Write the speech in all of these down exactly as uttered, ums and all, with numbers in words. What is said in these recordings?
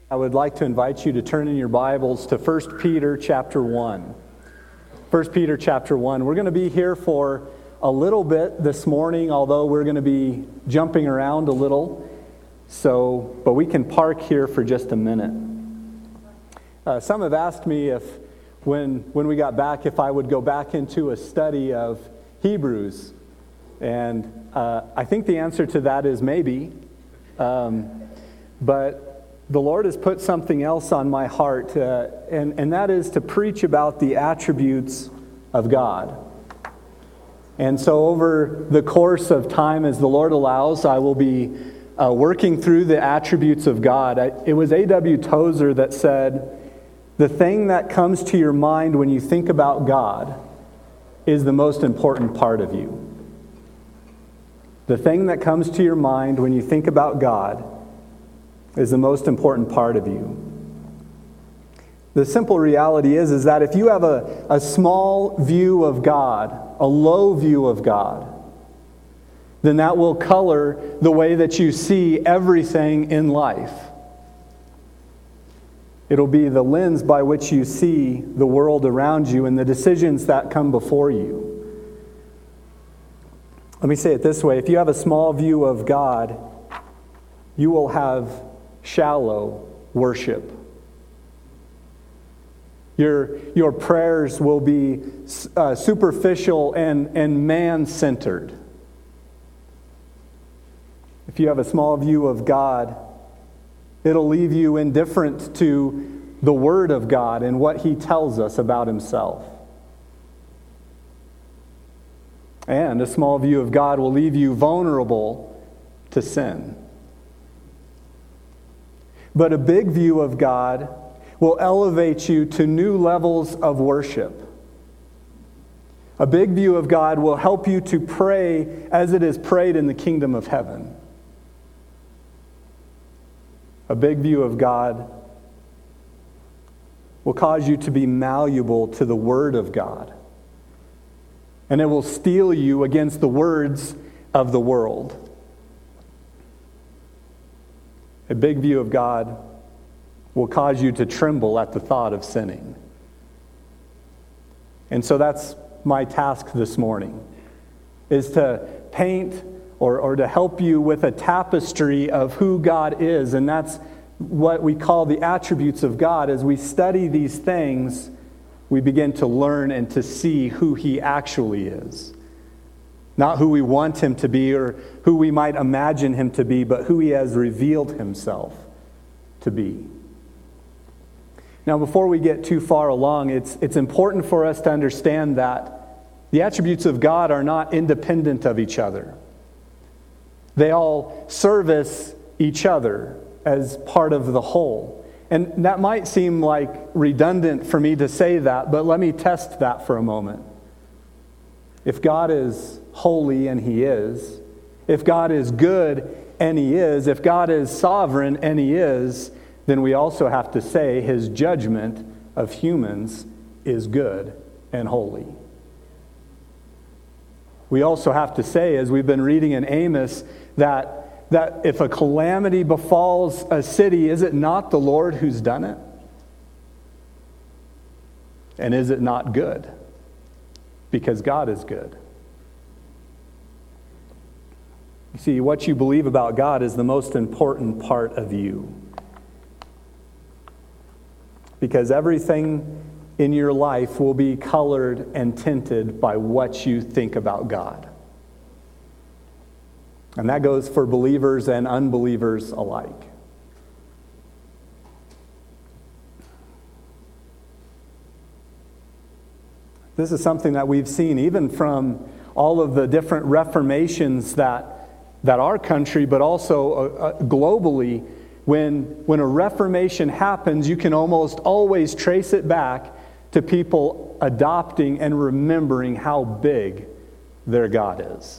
I would like to invite you to turn in your Bibles to First Peter chapter one. First Peter chapter one. We're going to be here for a little bit this morning, although we're going to be jumping around a little. So, but we can park here for just a minute. Uh, some have asked me if, when when we got back, if I would go back into a study of Hebrews, and uh, I think the answer to that is maybe. Um, but the Lord has put something else on my heart, uh, and, and that is to preach about the attributes of God. And so over the course of time, as the Lord allows, I will be uh, working through the attributes of God. I, it was A W Tozer that said, the thing that comes to your mind when you think about God is the most important part of you. The thing that comes to your mind when you think about God is the most important part of you. The simple reality is, is that if you have a, a small view of God, a low view of God, then that will color the way that you see everything in life. It'll be the lens by which you see the world around you and the decisions that come before you. Let me say it this way. If you have a small view of God, you will have shallow worship. Your, your prayers will be uh, superficial and, and man-centered. If you have a small view of God, it'll leave you indifferent to the Word of God and what He tells us about Himself. And a small view of God will leave you vulnerable to sin. But a big view of God will elevate you to new levels of worship. A big view of God will help you to pray as it is prayed in the kingdom of heaven. A big view of God will cause you to be malleable to the Word of God. And it will steel you against the words of the world. A big view of God will cause you to tremble at the thought of sinning. And so that's my task this morning, is to paint or, or to help you with a tapestry of who God is. And that's what we call the attributes of God. As we study these things, we begin to learn and to see who He actually is. Not who we want Him to be or who we might imagine Him to be, but who He has revealed Himself to be. Now, before we get too far along, it's, it's important for us to understand that the attributes of God are not independent of each other. They all service each other as part of the whole. And that might seem like redundant for me to say that, but let me test that for a moment. If God is holy, and He is, if God is good, and He is, if God is sovereign, and He is, then we also have to say His judgment of humans is good and holy. We also have to say, as we've been reading in Amos, that, that if a calamity befalls a city, is it not the Lord who's done it? And is it not good? Because God is good. You see, what you believe about God is the most important part of you. Because everything in your life will be colored and tinted by what you think about God. And that goes for believers and unbelievers alike. This is something that we've seen even from all of the different reformations that that our country, but also uh, globally, when, when a reformation happens, you can almost always trace it back to people adopting and remembering how big their God is.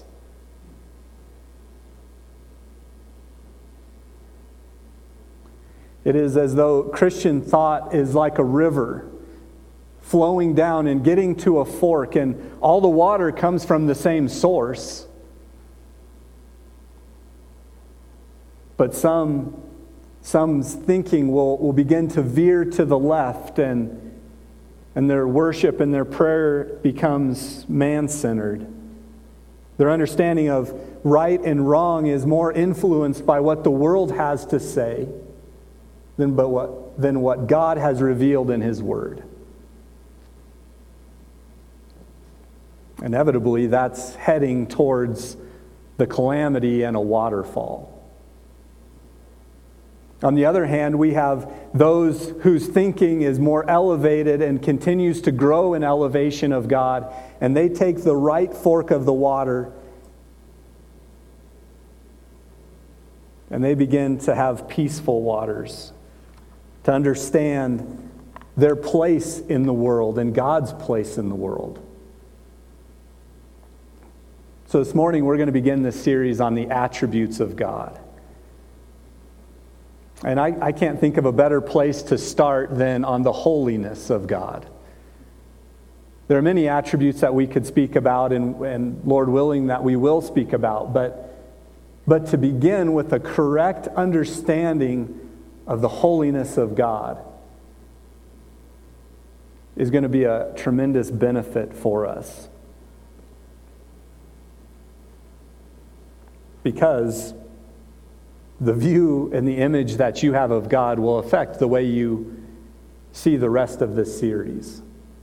It is as though Christian thought is like a river flowing down and getting to a fork, and all the water comes from the same source. But some Some's thinking will, will begin to veer to the left, and, and their worship and their prayer becomes man-centered. Their understanding of right and wrong is more influenced by what the world has to say than, but what, than what God has revealed in His Word. Inevitably, that's heading towards the calamity and a waterfall. On the other hand, we have those whose thinking is more elevated and continues to grow in elevation of God, and they take the right fork of the water and they begin to have peaceful waters, to understand their place in the world and God's place in the world. So this morning we're going to begin this series on the attributes of God. And I, I can't think of a better place to start than on the holiness of God. There are many attributes that we could speak about, and, and Lord willing that we will speak about, but, but to begin with a correct understanding of the holiness of God is going to be a tremendous benefit for us. Because the view and the image that you have of God will affect the way you see the rest of this series.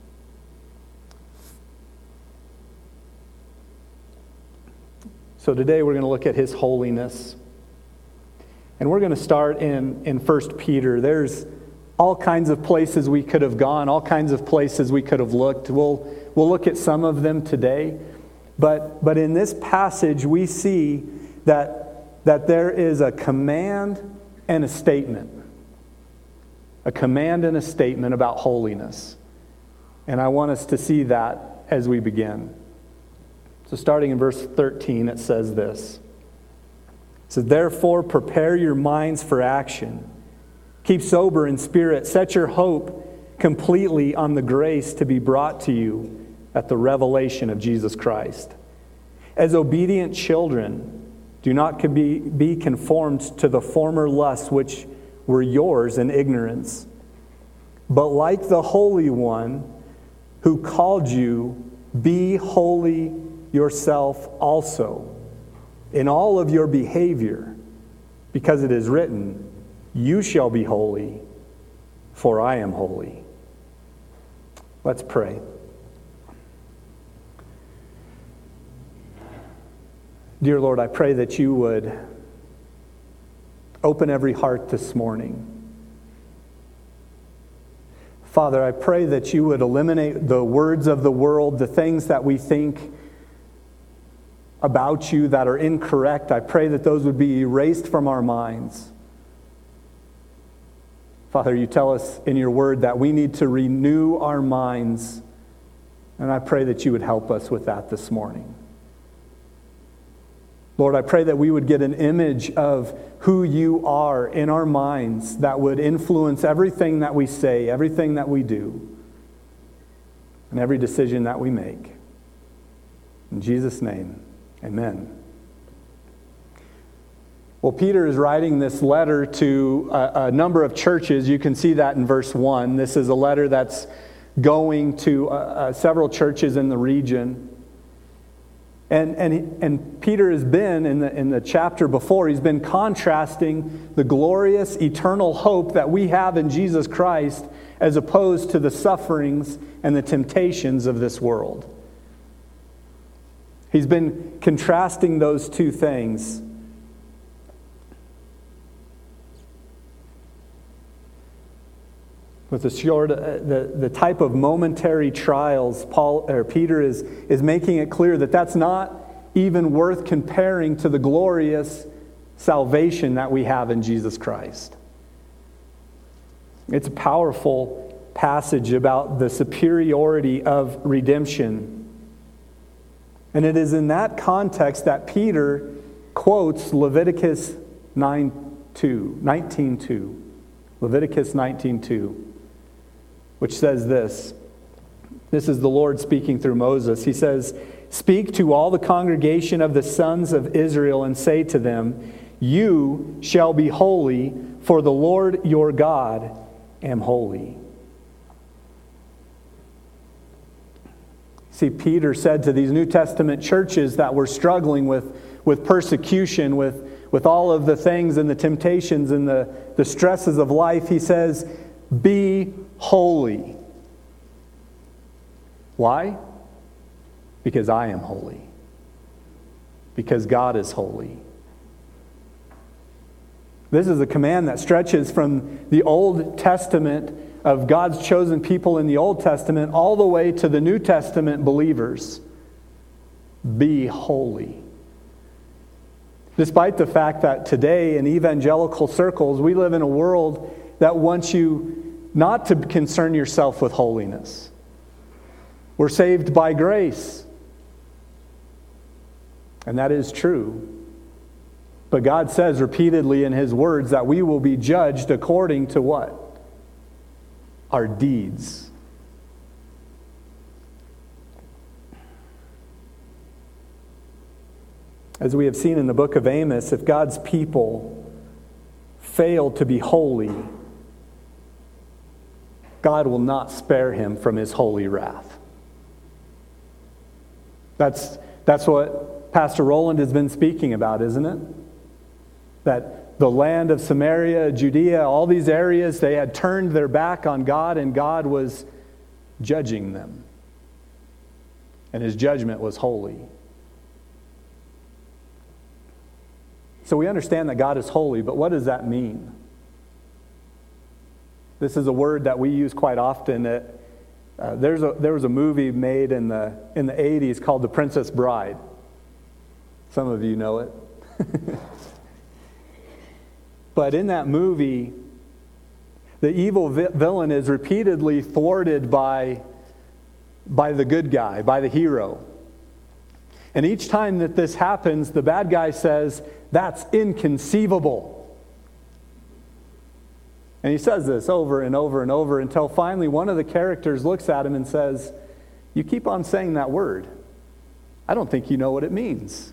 So today we're going to look at His holiness. And we're going to start in, in First Peter. There's all kinds of places we could have gone, all kinds of places we could have looked. We'll, we'll look at some of them today. But, but in this passage we see that that there is a command and a statement. A command and a statement about holiness. And I want us to see that as we begin. So starting in verse thirteen, it says this. It says, "Therefore prepare your minds for action. Keep sober in spirit. Set your hope completely on the grace to be brought to you at the revelation of Jesus Christ. As obedient children, do not be, be conformed to the former lusts which were yours in ignorance. But like the Holy One who called you, be holy yourself also in all of your behavior, because it is written, you shall be holy, for I am holy." Let's pray. Dear Lord, I pray that you would open every heart this morning. Father, I pray that you would eliminate the words of the world, the things that we think about you that are incorrect. I pray that those would be erased from our minds. Father, you tell us in your word that we need to renew our minds, and I pray that you would help us with that this morning. Lord, I pray that we would get an image of who you are in our minds that would influence everything that we say, everything that we do, and every decision that we make. In Jesus' name, amen. Well, Peter is writing this letter to a, a number of churches. You can see that in verse one. This is a letter that's going to uh, uh, several churches in the region. And and and Peter has been, in the in the chapter before, he's been contrasting the glorious eternal hope that we have in Jesus Christ as opposed to the sufferings and the temptations of this world. He's been contrasting those two things. With the short, uh, the, the type of momentary trials, Paul or Peter is, is making it clear that that's not even worth comparing to the glorious salvation that we have in Jesus Christ. It's a powerful passage about the superiority of redemption. And it is in that context that Peter quotes Leviticus nineteen two. Leviticus nineteen two. Which says this. This is the Lord speaking through Moses. He says, "Speak to all the congregation of the sons of Israel and say to them, you shall be holy, for the Lord your God am holy. See, Peter said to these New Testament churches that were struggling with, with persecution, with, with all of the things and the temptations and the, the stresses of life, he says, be holy. Why? Because I am holy. Because God is holy. This is a command that stretches from the Old Testament of God's chosen people in the Old Testament all the way to the New Testament believers. Be holy. Despite the fact that today in evangelical circles we live in a world that wants you not to concern yourself with holiness. We're saved by grace. And that is true. But God says repeatedly in His words that we will be judged according to what? Our deeds. As we have seen in the book of Amos, if God's people fail to be holy, God will not spare him from His holy wrath. That's, that's what Pastor Roland has been speaking about, isn't it? That the land of Samaria, Judea, all these areas, they had turned their back on God and God was judging them. And His judgment was holy. So we understand that God is holy, but what does that mean? This is a word that we use quite often. That, uh, there's a, there was a movie made in the, in the eighties called The Princess Bride. Some of you know it. But in that movie, the evil vi- villain is repeatedly thwarted by, by the good guy, by the hero. And each time that this happens, the bad guy says, "That's inconceivable." And he says this over and over and over until finally one of the characters looks at him and says, "You keep on saying that word. I don't think you know what it means."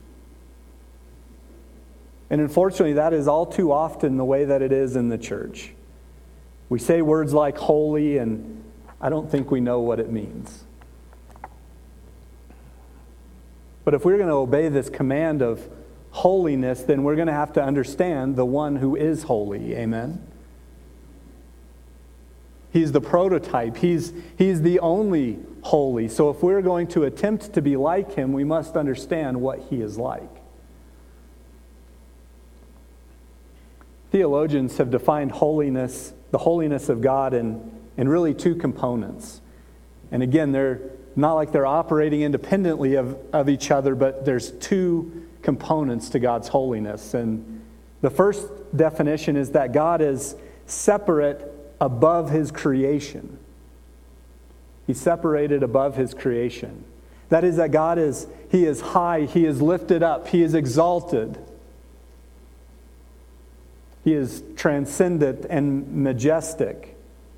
And unfortunately, that is all too often the way that it is in the church. We say words like holy, and I don't think we know what it means. But if we're going to obey this command of holiness, then we're going to have to understand the one who is holy. Amen? He's the prototype. He's, he's the only holy. So if we're going to attempt to be like Him, we must understand what He is like. Theologians have defined holiness, the holiness of God, in, in really two components. And again, they're not like they're operating independently of, of each other, but there's two components to God's holiness. And the first definition is that God is separate above His creation. He's separated above His creation. That is that God is, He is high, He is lifted up, He is exalted. He is transcendent and majestic.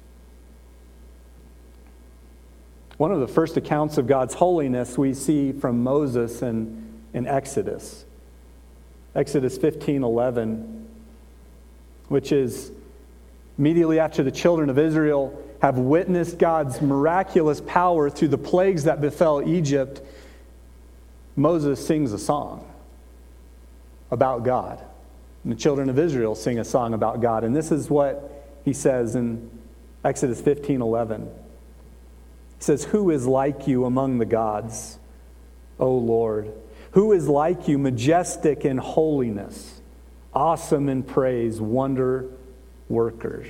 One of the first accounts of God's holiness we see from Moses in, in Exodus. Exodus fifteen eleven, which is immediately after the children of Israel have witnessed God's miraculous power through the plagues that befell Egypt. Moses sings a song about God. And the children of Israel sing a song about God. And this is what he says in Exodus fifteen eleven. He says, "Who is like you among the gods, O Lord? Who is like you, majestic in holiness, awesome in praise, wonder worker?"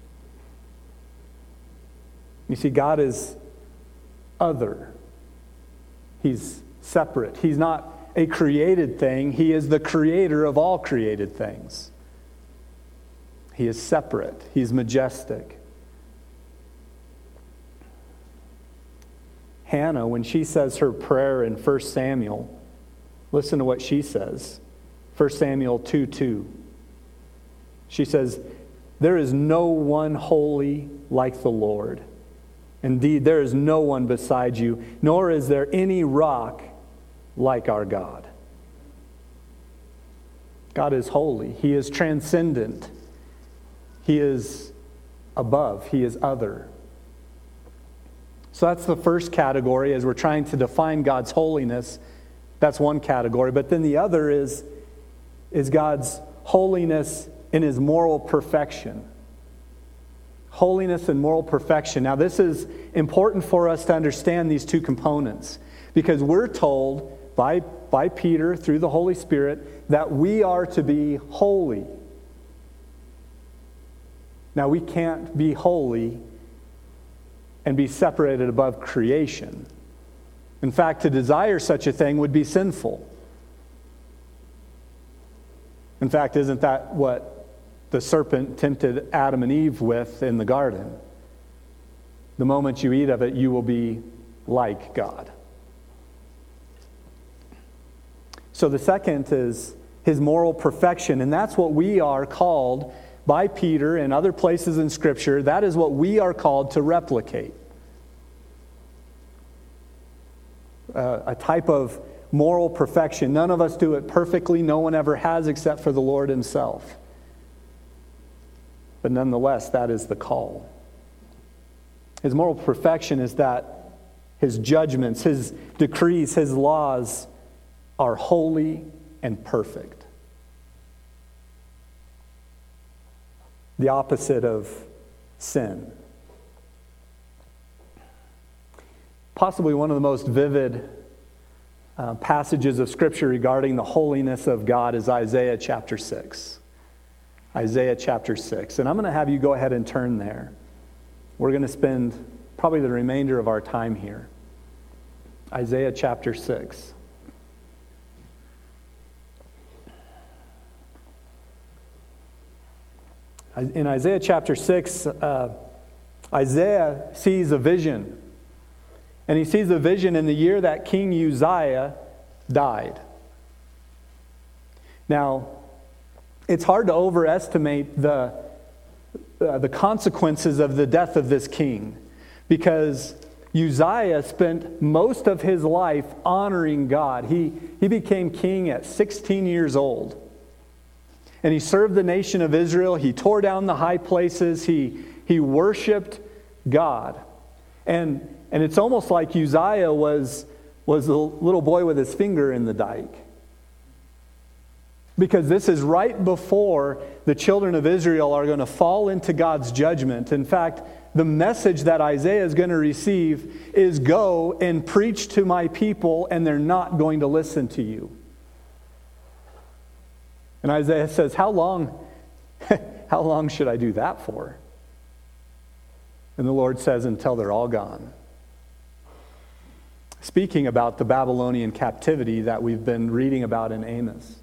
You see, God is other. He's separate. He's not a created thing. He is the creator of all created things. He is separate. He's majestic. Hannah, when she says her prayer in First Samuel, listen to what she says. First Samuel two two. She says, "There is no one holy like the Lord. Indeed, there is no one beside you, nor is there any rock like our God." God is holy. He is transcendent. He is above. He is other. So that's the first category as we're trying to define God's holiness. That's one category. But then the other is, is God's holiness in His moral perfection. Holiness and moral perfection. Now this is important for us to understand these two components, because we're told by, by Peter through the Holy Spirit that we are to be holy. Now we can't be holy and be separated above creation. In fact, to desire such a thing would be sinful. In fact, isn't that what the serpent tempted Adam and Eve with in the garden? The moment you eat of it, you will be like God. So the second is His moral perfection, and that's what we are called by Peter and other places in Scripture. That is what we are called to replicate. Uh, a type of moral perfection. None of us do it perfectly. No one ever has except for the Lord Himself. But nonetheless, that is the call. His moral perfection is that His judgments, His decrees, His laws are holy and perfect. The opposite of sin. Possibly one of the most vivid uh, passages of Scripture regarding the holiness of God is Isaiah chapter six. Isaiah chapter six. And I'm going to have you go ahead and turn there. We're going to spend probably the remainder of our time here. Isaiah chapter six. In Isaiah chapter six, uh, Isaiah sees a vision. And he sees a vision in the year that King Uzziah died. Now, it's hard to overestimate the, uh, the consequences of the death of this king, because Uzziah spent most of his life honoring God. He, he became king at sixteen years old. And he served the nation of Israel. He tore down the high places. He, he worshiped God. And, and it's almost like Uzziah was, was a little boy with his finger in the dike. Because this is right before the children of Israel are going to fall into God's judgment. In fact, the message that Isaiah is going to receive is, go and preach to my people, and they're not going to listen to you. And Isaiah says, how long, how long should I do that for? And the Lord says, until they're all gone. Speaking about the Babylonian captivity that we've been reading about in Amos.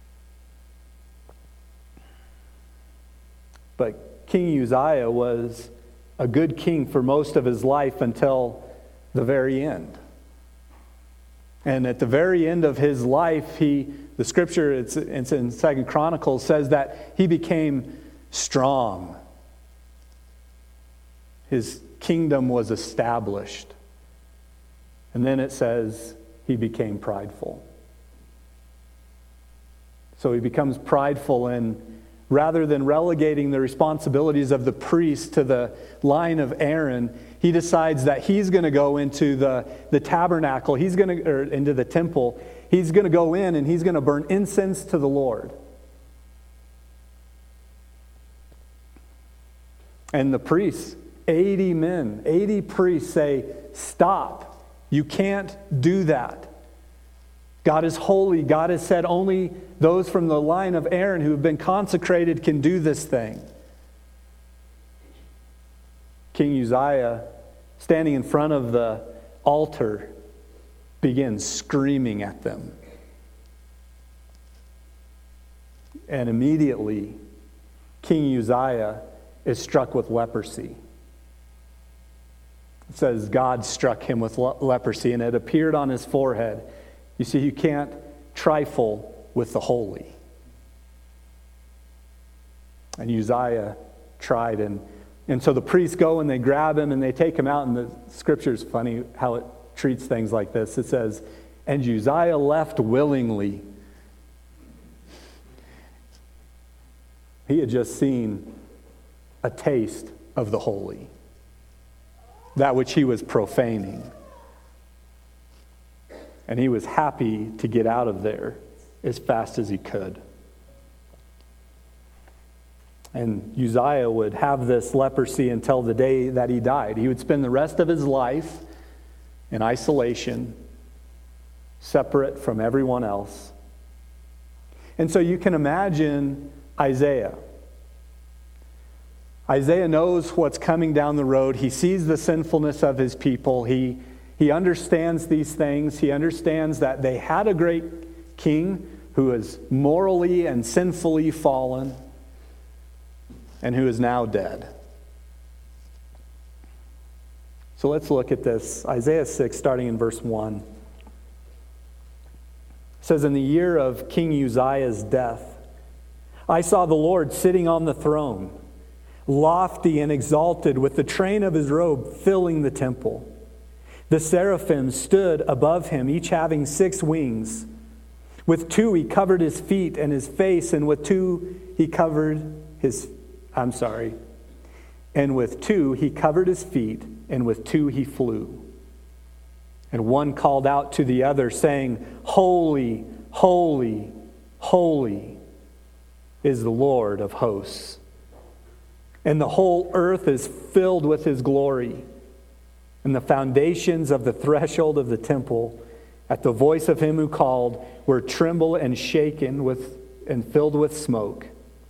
But King Uzziah was a good king for most of his life until the very end. And at the very end of his life, he, the scripture, it's, it's in Second Chronicles, says that he became strong. His kingdom was established. And then it says he became prideful. So he becomes prideful, and rather than relegating the responsibilities of the priest to the line of Aaron, he decides that he's going to go into the, the tabernacle, he's going to, or into the temple. He's going to go in and he's going to burn incense to the Lord. And the priests, eighty men, eighty priests say, stop. You can't do that. God is holy. God has said only those from the line of Aaron who have been consecrated can do this thing. King Uzziah, standing in front of the altar, begins screaming at them. And immediately, King Uzziah is struck with leprosy. It says God struck him with le- leprosy, and it appeared on his forehead. You see, you can't trifle with the holy. And Uzziah tried, and, and so the priests go and they grab him and they take him out, and the scripture's funny how it treats things like this. It says, and Uzziah left willingly. He had just seen a taste of the holy, that which he was profaning. And he was happy to get out of there as fast as he could. And Uzziah would have this leprosy until the day that he died. He would spend the rest of his life in isolation, separate from everyone else. And so you can imagine Isaiah. Isaiah knows what's coming down the road. He sees the sinfulness of his people. He, he understands these things. He understands that they had a great king who is morally and sinfully fallen and who is now dead. So let's look at this. Isaiah six, starting in verse one. It says, "In the year of King Uzziah's death, I saw the Lord sitting on the throne, lofty and exalted, with the train of his robe filling the temple. The seraphim stood above him, each having six wings. With two he covered his feet and his face, and with two he covered his, I'm sorry, and with two he covered his feet, and with two he flew. And one called out to the other, saying, Holy, holy, holy is the Lord of hosts. And the whole earth is filled with his glory. And the foundations of the threshold of the temple, at the voice of him who called, were trembled and shaken with and filled with smoke.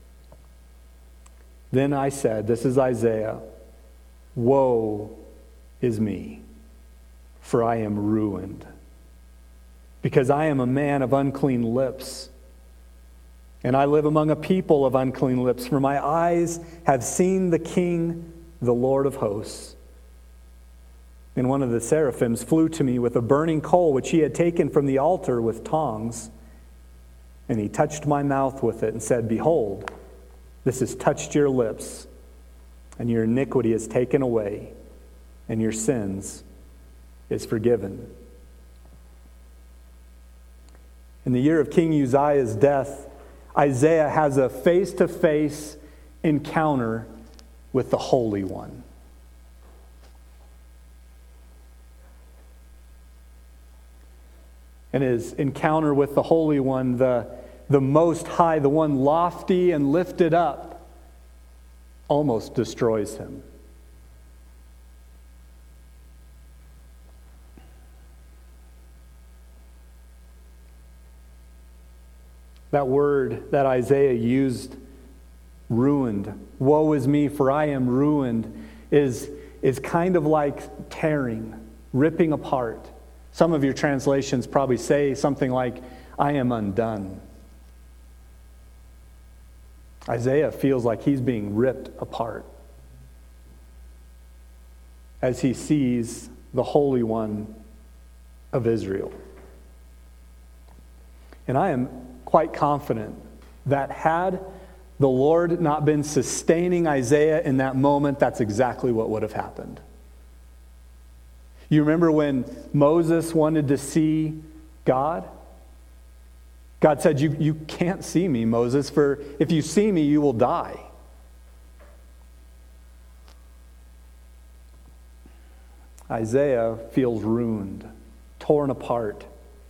Then I said," this is Isaiah, "Woe is me, for I am ruined, because I am a man of unclean lips, and I live among a people of unclean lips, for my eyes have seen the King, the Lord of hosts." And one of the seraphims flew to me with a burning coal which he had taken from the altar with tongs, and he touched my mouth with it and said, "Behold, this has touched your lips, and your iniquity is taken away, and your sins is forgiven." In the year of King Uzziah's death, Isaiah has a face-to-face encounter with the Holy One. And his encounter with the Holy One, the, the Most High, the one lofty and lifted up, almost destroys him. That word that Isaiah used, ruined, woe is me, for I am ruined, is, is kind of like tearing, ripping apart. Some of your translations probably say something like, I am undone. Isaiah feels like he's being ripped apart as he sees the Holy One of Israel. And I am quite confident that had the Lord not been sustaining Isaiah in that moment, that's exactly what would have happened. You remember when Moses wanted to see God? God said, you, you can't see me, Moses, for if you see me, you will die. Isaiah feels ruined, torn apart.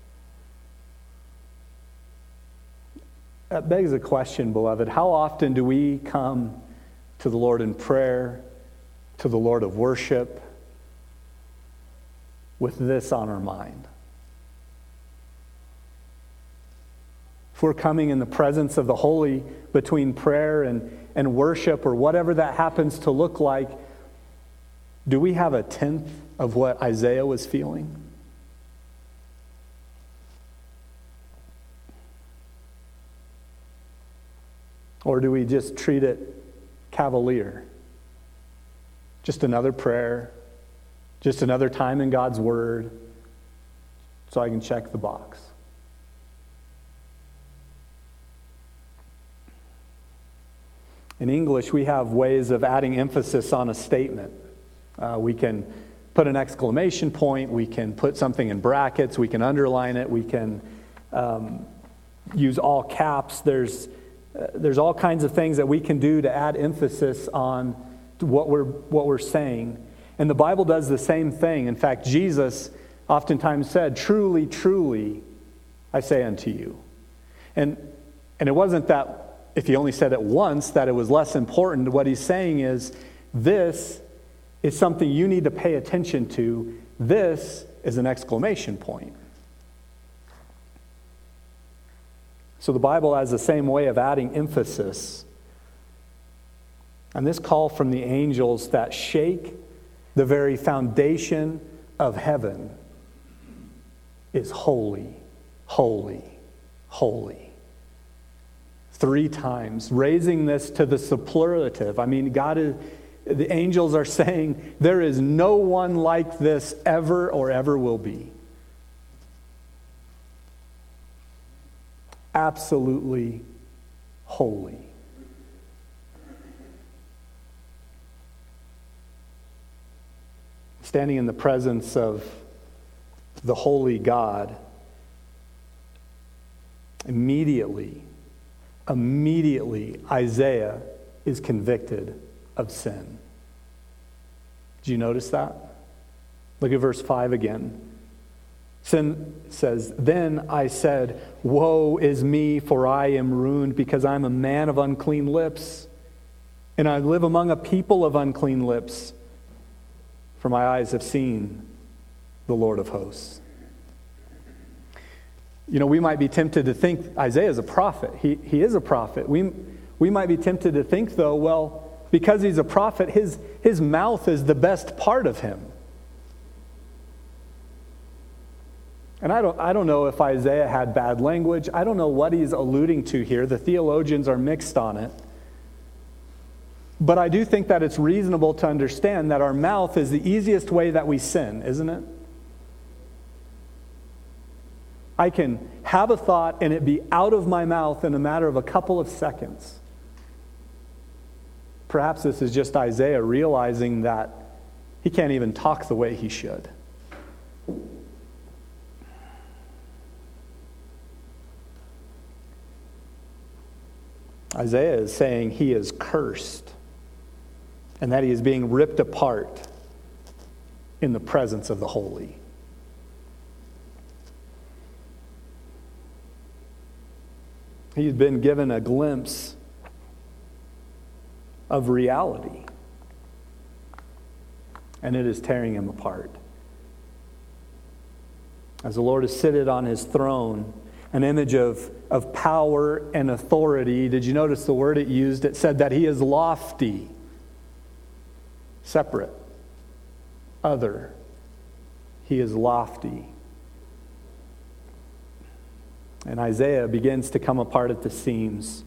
That begs a question, beloved. How often do we come to the Lord in prayer, to the Lord of worship, with this on our mind? If we're coming in the presence of the holy between prayer and, and worship, or whatever that happens to look like, do we have a tenth of what Isaiah was feeling? Or do we just treat it cavalier? Just another prayer, just another time in God's Word, so I can check the box. In English, we have ways of adding emphasis on a statement. Uh, we can put an exclamation point, we can put something in brackets, we can underline it, we can um, use all caps. There's Uh, there's all kinds of things that we can do to add emphasis on what we're, what we're saying. And the Bible does the same thing. In fact, Jesus oftentimes said, "Truly, truly, I say unto you." And, and it wasn't that if he only said it once that it was less important. What he's saying is, this is something you need to pay attention to. This is an exclamation point. So the Bible has the same way of adding emphasis. And this call from the angels that shake the very foundation of heaven is holy, holy, holy. Three times, raising this to the superlative. I mean, God is, the angels are saying, there is no one like this ever or ever will be. Absolutely holy. Standing in the presence of the holy God, immediately, immediately Isaiah is convicted of sin. Did you notice that? Look at verse five again. Sin says, "Then I said, woe is me, for I am ruined, because I'm a man of unclean lips, and I live among a people of unclean lips, for my eyes have seen the Lord of hosts." You know, we might be tempted to think Isaiah is a prophet. He, he is a prophet. We, we might be tempted to think, though, well, because he's a prophet, his, his mouth is the best part of him. And I don't, I don't know if Isaiah had bad language. I don't know what he's alluding to here. The theologians are mixed on it. But I do think that it's reasonable to understand that our mouth is the easiest way that we sin, isn't it? I can have a thought and it be out of my mouth in a matter of a couple of seconds. Perhaps this is just Isaiah realizing that he can't even talk the way he should. Isaiah is saying he is cursed and that he is being ripped apart in the presence of the holy. He's been given a glimpse of reality, and it is tearing him apart. As the Lord is seated on his throne, an image of, of power and authority. Did you notice the word it used? It said that he is lofty, separate, other. He is lofty. And Isaiah begins to come apart at the seams.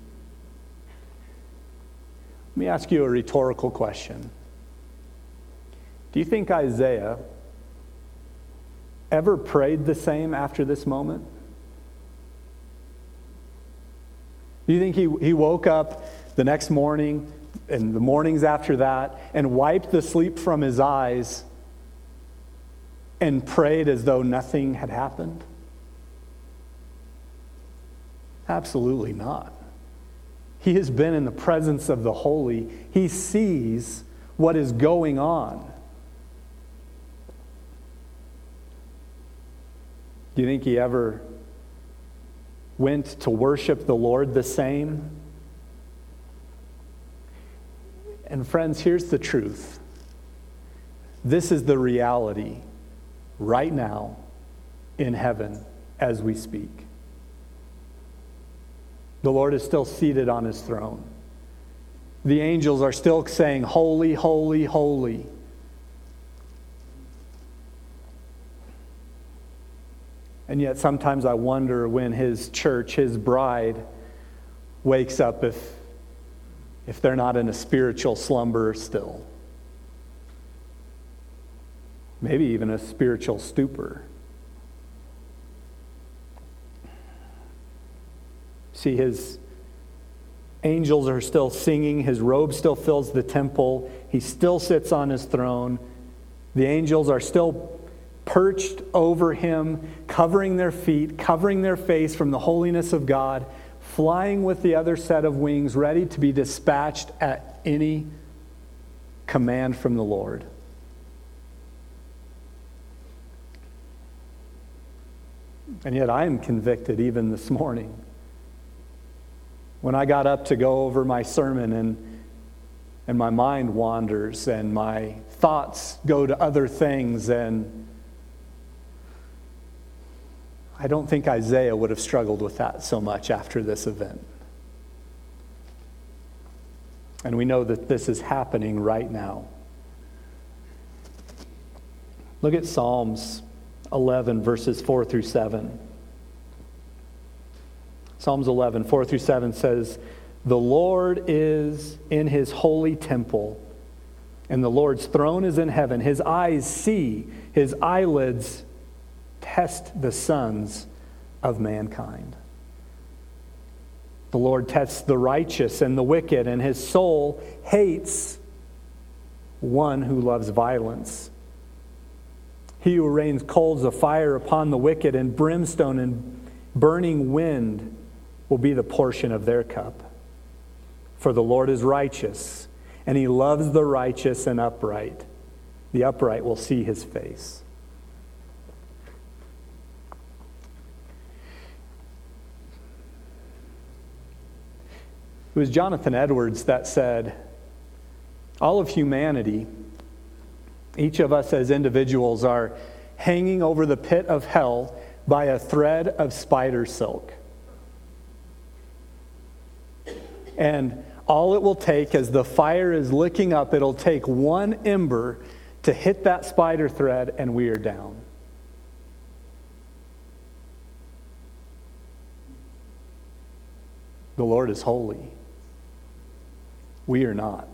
Let me ask you a rhetorical question. Do you think Isaiah ever prayed the same after this moment? Do you think he, he woke up the next morning and the mornings after that and wiped the sleep from his eyes and prayed as though nothing had happened? Absolutely not. He has been in the presence of the holy. He sees what is going on. Do you think he ever went to worship the Lord the same? And friends, here's the truth. This is the reality right now in heaven as we speak. The Lord is still seated on his throne. The angels are still saying, holy, holy, holy. And yet sometimes I wonder when his church, his bride, wakes up if, if they're not in a spiritual slumber still. Maybe even a spiritual stupor. See, his angels are still singing. His robe still fills the temple. He still sits on his throne. The angels are still perched over him, covering their feet, covering their face from the holiness of God, flying with the other set of wings, ready to be dispatched at any command from the Lord. And yet I am convicted even this morning. When I got up to go over my sermon and, and my mind wanders and my thoughts go to other things, and I don't think Isaiah would have struggled with that so much after this event. And we know that this is happening right now. Look at Psalms eleven, verses four through seven. Psalms eleven, four through seven says, "The Lord is in his holy temple, and the Lord's throne is in heaven. His eyes see, his eyelids test the sons of mankind. The Lord tests the righteous and the wicked, and his soul hates one who loves violence. He who rains coals of fire upon the wicked, and brimstone and burning wind will be the portion of their cup. For the Lord is righteous, and he loves the righteous and upright. The upright will see his face." It was Jonathan Edwards that said, all of humanity, each of us as individuals, are hanging over the pit of hell by a thread of spider silk. And all it will take, as the fire is licking up, it'll take one ember to hit that spider thread, and we are down. The Lord is holy. We are not.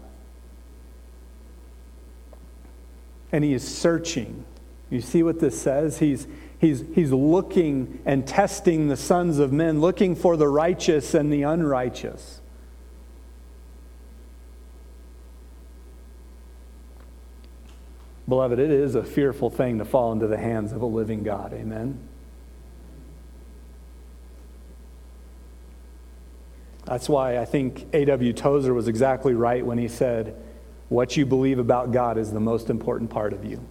And he is searching. You see what this says? He's, he's, he's looking and testing the sons of men, looking for the righteous and the unrighteous. Beloved, it is a fearful thing to fall into the hands of a living God. Amen? That's why I think A W Tozer was exactly right when he said, what you believe about God is the most important part of you.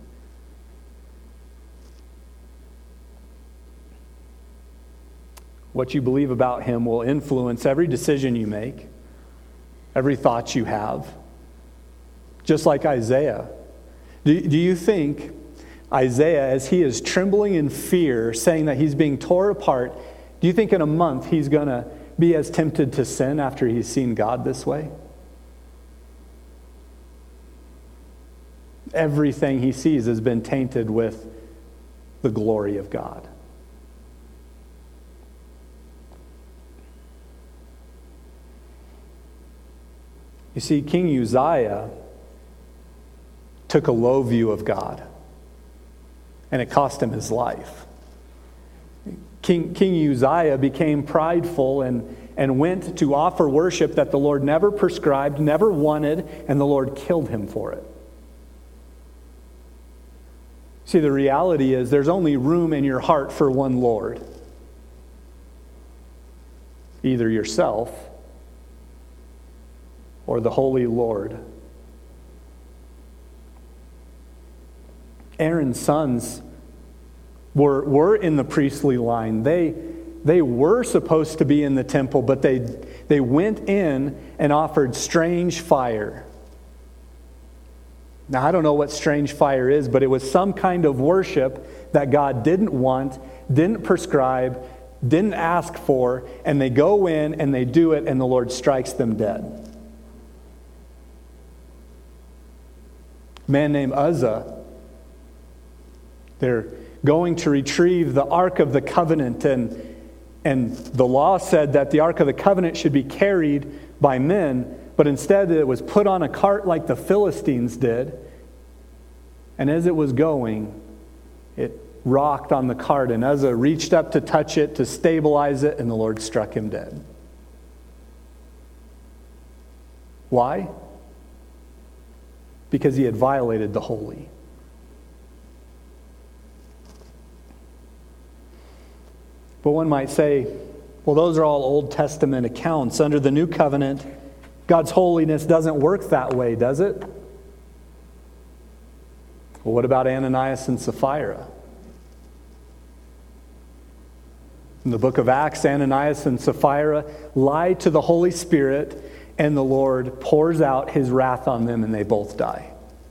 What you believe about him will influence every decision you make, every thought you have. Just like Isaiah. Do, do you think Isaiah, as he is trembling in fear, saying that he's being torn apart, do you think in a month he's going to be as tempted to sin after he's seen God this way? Everything he sees has been tainted with the glory of God. You see, King Uzziah took a low view of God, and it cost him his life. King, King Uzziah became prideful and, and went to offer worship that the Lord never prescribed, never wanted, and the Lord killed him for it. See, the reality is there's only room in your heart for one Lord. Either yourself or the Holy Lord. Aaron's sons were, were in the priestly line. They, they were supposed to be in the temple, but they, they went in and offered strange fire. Now, I don't know what strange fire is, but it was some kind of worship that God didn't want, didn't prescribe, didn't ask for, and they go in and they do it, and the Lord strikes them dead. A man named Uzzah, they're going to retrieve the Ark of the Covenant, and, and the law said that the Ark of the Covenant should be carried by men, but instead it was put on a cart like the Philistines did, and as it was going, it rocked on the cart, and Uzzah reached up to touch it, to stabilize it, and the Lord struck him dead. Why? Because he had violated the holy. But one might say, Well, those are all Old Testament accounts. Under the New Covenant, God's holiness doesn't work that way, does it? Well, what about Ananias and Sapphira? In the book of Acts, Ananias and Sapphira lie to the Holy Spirit, and the Lord pours out his wrath on them, and they both die.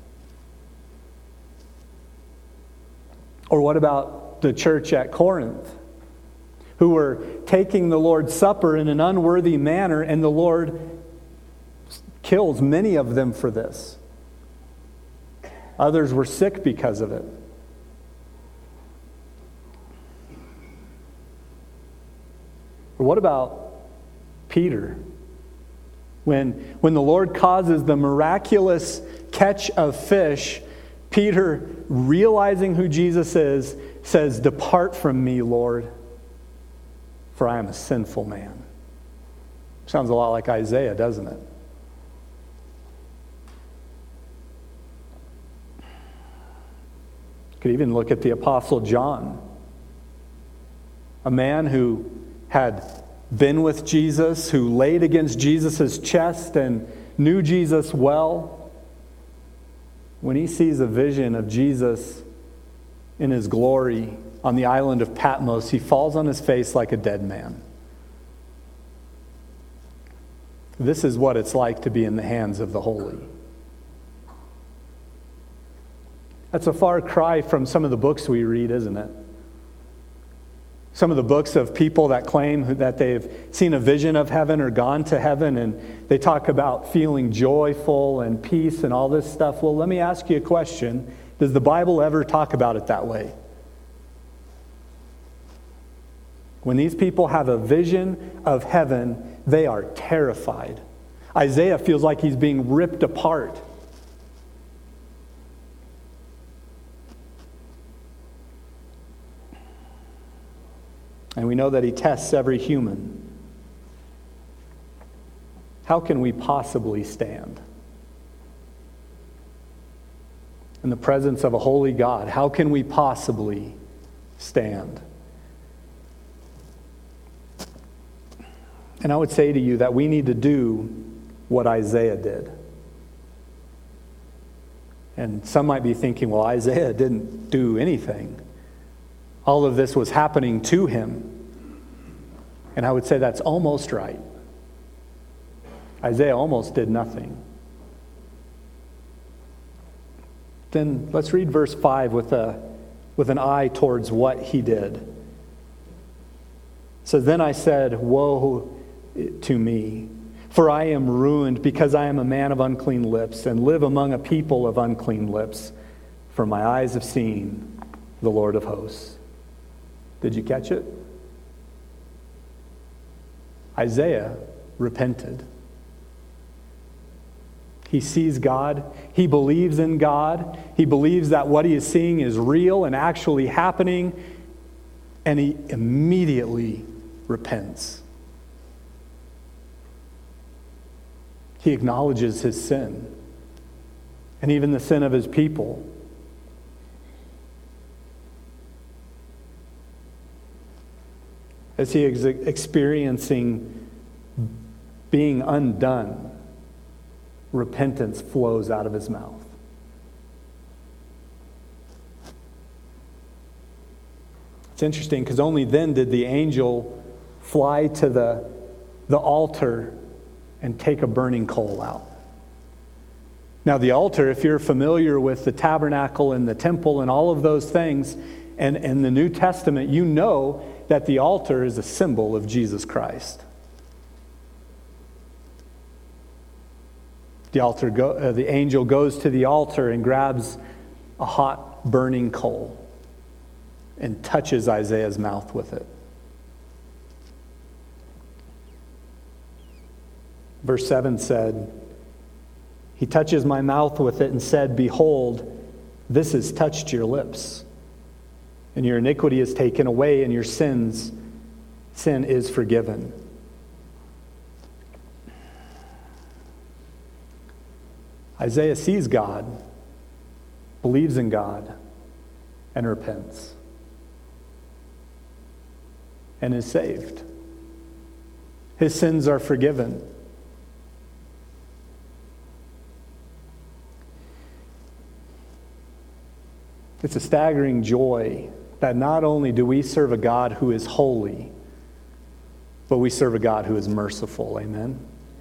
Or what about the church at Corinth, who were taking the Lord's Supper in an unworthy manner, and the Lord kills many of them for this. Others were sick because of it. Or what about Peter? When, when the Lord causes the miraculous catch of fish, Peter, realizing who Jesus is, says, "Depart from me, Lord, for I am a sinful man." Sounds a lot like Isaiah, doesn't it? You could even look at the Apostle John, a man who had been with Jesus, who laid against Jesus' chest and knew Jesus well. When he sees a vision of Jesus in his glory on the island of Patmos, he falls on his face like a dead man. This is what it's like to be in the hands of the holy. That's a far cry from some of the books we read, isn't it? Some of the books of people that claim that they've seen a vision of heaven or gone to heaven, and they talk about feeling joyful and peace and all this stuff. Well, let me ask you a question. Does the Bible ever talk about it that way? When these people have a vision of heaven, they are terrified. Isaiah feels like he's being ripped apart. And we know that he tests every human. How can we possibly stand in the presence of a holy God? How can we possibly stand? And I would say to you that we need to do what Isaiah did. And some might be thinking, well, Isaiah didn't do anything. All of this was happening to him. And I would say that's almost right. Isaiah almost did nothing. Then let's read verse five with a with an eye towards what he did. It says, "Then I said, woe to me, for I am ruined, because I am a man of unclean lips, and live among a people of unclean lips, for my eyes have seen the Lord of hosts." Did you catch it? Isaiah repented. He sees God. He believes in God. He believes that what he is seeing is real and actually happening. And he immediately repents. He acknowledges his sin and even the sin of his people. As he is experiencing being undone, repentance flows out of his mouth. It's interesting because only then did the angel fly to the, the altar and take a burning coal out. Now the altar, if you're familiar with the tabernacle and the temple and all of those things, and in the New Testament, you know that the altar is a symbol of Jesus Christ. The altar, go, uh, the angel goes to the altar and grabs a hot burning coal and touches Isaiah's mouth with it. Verse seven said, "He touches my mouth with it and said, behold, this has touched your lips. And your iniquity is taken away, and your sins, sin is forgiven." Isaiah sees God, believes in God, and repents, and is saved. His sins are forgiven. It's a staggering joy that not only do we serve a God who is holy, but we serve a God who is merciful. Amen?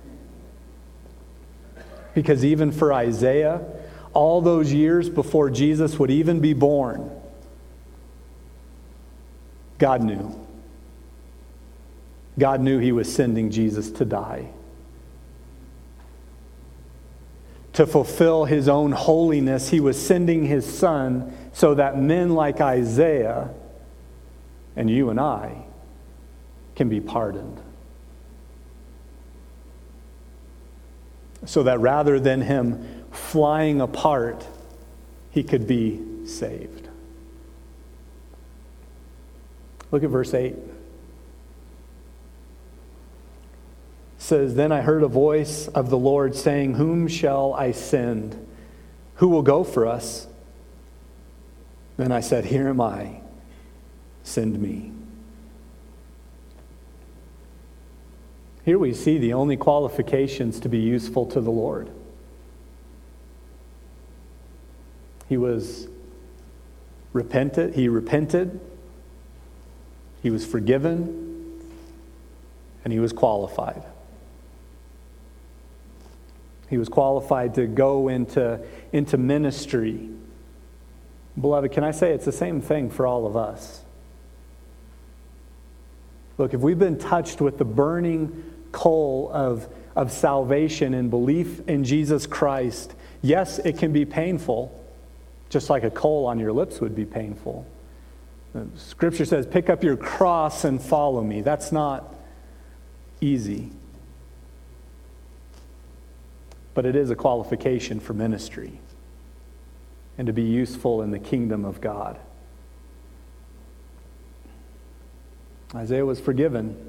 Because even for Isaiah, all those years before Jesus would even be born, God knew. God knew He was sending Jesus to die, to fulfill His own holiness. He was sending His Son so that men like Isaiah and you and I can be pardoned. So that rather than him flying apart, he could be saved. Look at verse eight. It says, "Then I heard a voice of the Lord saying, 'Whom shall I send? Who will go for us?' Then I said, 'Here am I. Send me.'" Here we see the only qualifications to be useful to the Lord. He was repentant, he repented, he was forgiven, and he was qualified. He was qualified to go into, into ministry. Beloved, can I say it's the same thing for all of us? Look, if we've been touched with the burning coal of, of salvation and belief in Jesus Christ, yes, it can be painful, just like a coal on your lips would be painful. Scripture says, pick up your cross and follow me. That's not easy. But it is a qualification for ministry and to be useful in the kingdom of God. Isaiah was forgiven.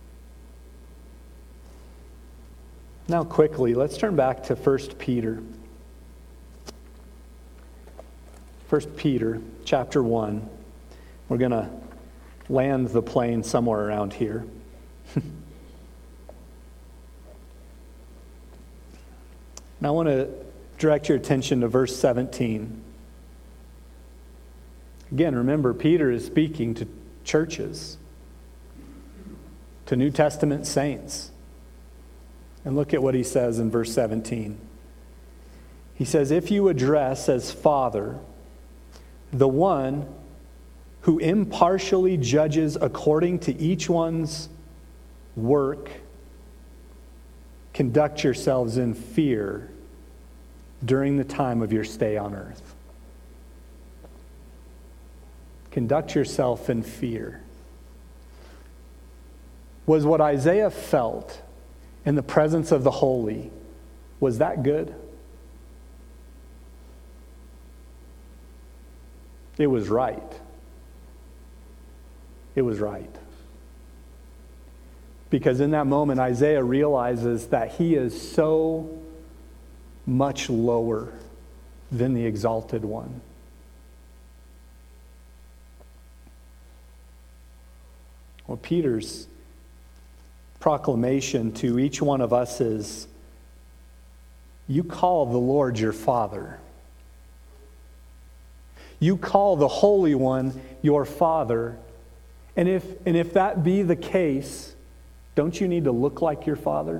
Now quickly, let's turn back to First Peter. First Peter chapter one. We're going to land the plane somewhere around here. Now I want to direct your attention to verse seventeen. Again, remember, Peter is speaking to churches, to New Testament saints. And look at what he says in verse seventeen. He says, "If you address as Father the one who impartially judges according to each one's work, conduct yourselves in fear during the time of your stay on earth." Conduct yourself in fear. Was what Isaiah felt in the presence of the holy, was that good? It was right. It was right. Because in that moment, Isaiah realizes that he is so much lower than the exalted one. Well, Peter's proclamation to each one of us is, you call the Lord your Father. You call the Holy One your Father. And if, and if that be the case, don't you need to look like your Father?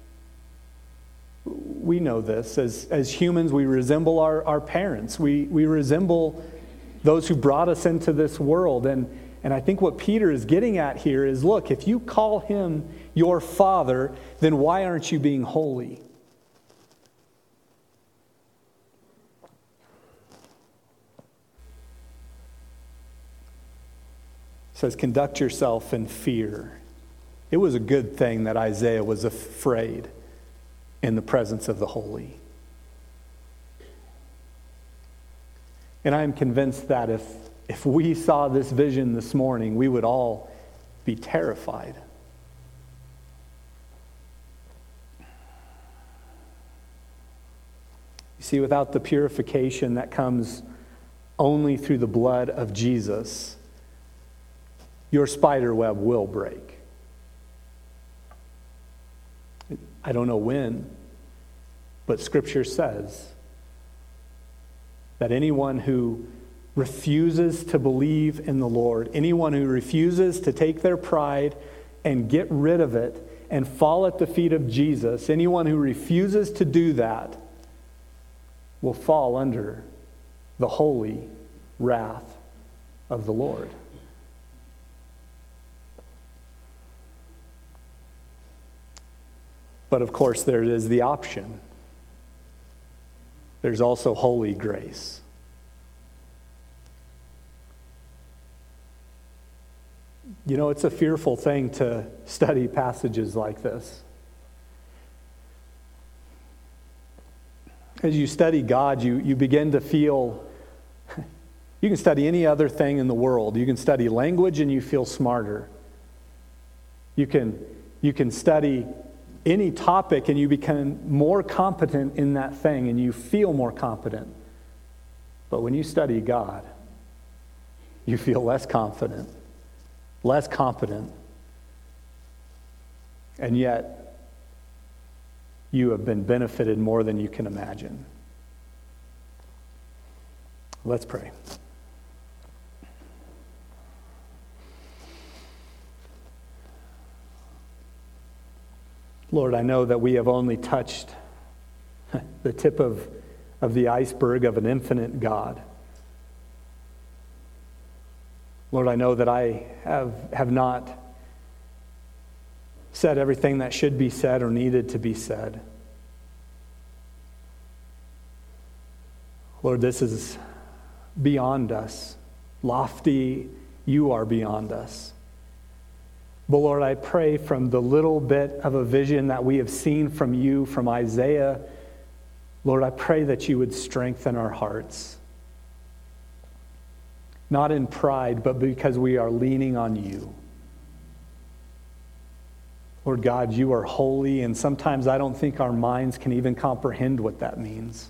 We know this. As, as humans, we resemble our, our parents. We, we resemble those who brought us into this world. And, and I think what Peter is getting at here is, look, if you call him your Father, then why aren't you being holy? It says, conduct yourself in fear. It was a good thing that Isaiah was afraid in the presence of the holy. And I am convinced that if, if we saw this vision this morning, we would all be terrified. You see, without the purification that comes only through the blood of Jesus, your spider web will break. I don't know when, but Scripture says that anyone who refuses to believe in the Lord, anyone who refuses to take their pride and get rid of it and fall at the feet of Jesus, anyone who refuses to do that will fall under the holy wrath of the Lord. But of course, there is the option. There's also holy grace. You know, it's a fearful thing to study passages like this. As you study God, you, you begin to feel, you can study any other thing in the world. You can study language and you feel smarter. You can, you can study any topic and you become more competent in that thing and you feel more competent. But when you study God, you feel less confident, less competent, and yet you have been benefited more than you can imagine. Let's pray. Lord, I know that we have only touched the tip of, of the iceberg of an infinite God. Lord, I know that I have, have not said everything that should be said or needed to be said. Lord, this is beyond us. Lofty, you are beyond us. But Lord, I pray from the little bit of a vision that we have seen from you, from Isaiah, Lord, I pray that you would strengthen our hearts. Not in pride, but because we are leaning on you. Lord God, you are holy, and sometimes I don't think our minds can even comprehend what that means.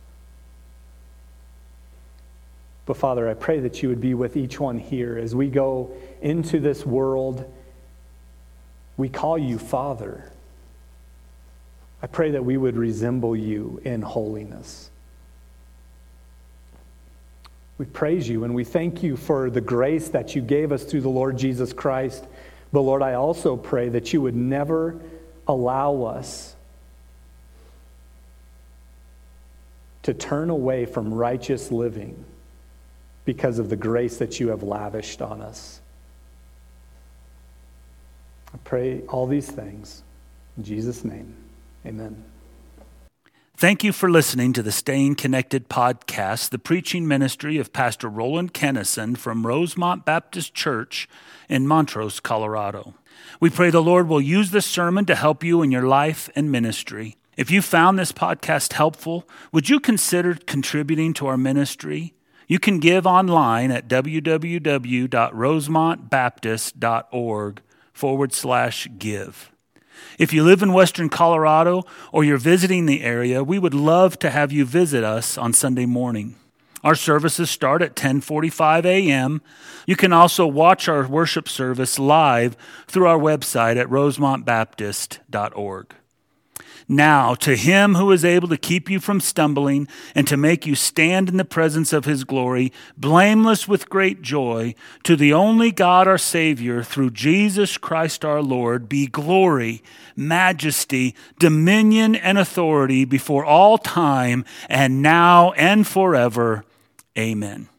But Father, I pray that you would be with each one here as we go into this world. We call you Father. I pray that we would resemble you in holiness. We praise you and we thank you for the grace that you gave us through the Lord Jesus Christ. But Lord, I also pray that you would never allow us to turn away from righteous living because of the grace that you have lavished on us. I pray all these things in Jesus' name. Amen. Thank you for listening to the Staying Connected podcast, the preaching ministry of Pastor Roland Kennison from Rosemont Baptist Church in Montrose, Colorado. We pray the Lord will use this sermon to help you in your life and ministry. If you found this podcast helpful, would you consider contributing to our ministry? You can give online at www.rosemontbaptist.org forward slash give. If you live in Western Colorado or you're visiting the area, we would love to have you visit us on Sunday morning. Our services start at ten forty-five a.m. You can also watch our worship service live through our website at rosemont baptist dot org. Now, to him who is able to keep you from stumbling and to make you stand in the presence of his glory, blameless with great joy, to the only God our Savior, through Jesus Christ our Lord, be glory, majesty, dominion, and authority before all time, and now and forever. Amen.